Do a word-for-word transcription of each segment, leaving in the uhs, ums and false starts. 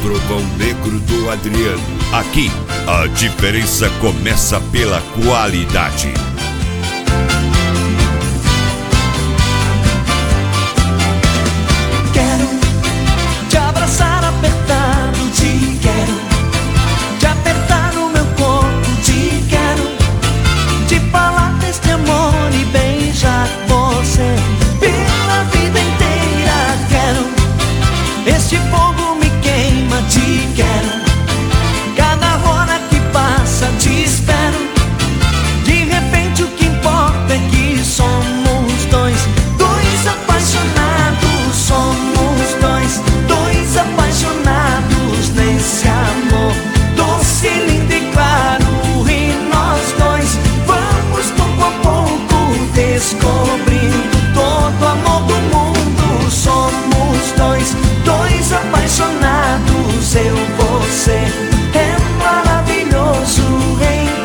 Trovão Negro do Adriano. Aqui, a diferença começa pela qualidade. Quero te abraçar apertado, te quero te apertar no meu corpo, te quero te falar deste amor e beijar você pela vida inteira. Quero, este fogo me queima, te quero, cada hora que passa te espero. De repente o que importa é que somos dois, dois apaixonados, somos dois, dois apaixonados nesse amor doce, lindo e claro. E nós dois vamos pouco a pouco descobrindo todo o amor do mundo. Somos dois, dois apaixonados, eu, você. É maravilhoso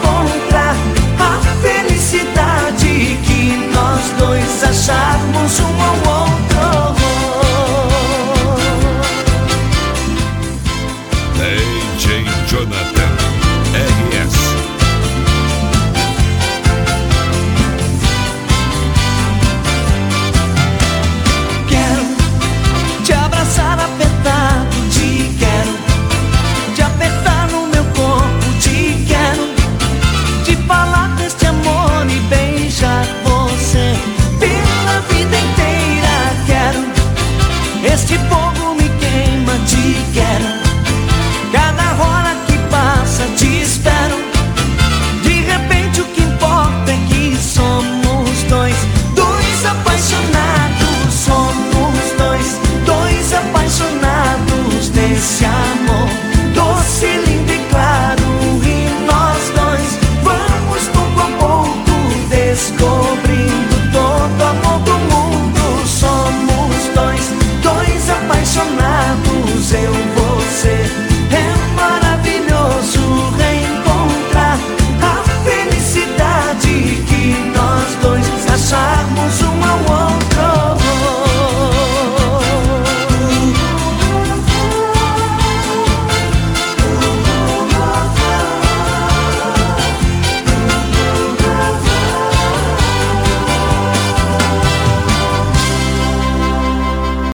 encontrar a felicidade que nós dois acharmos um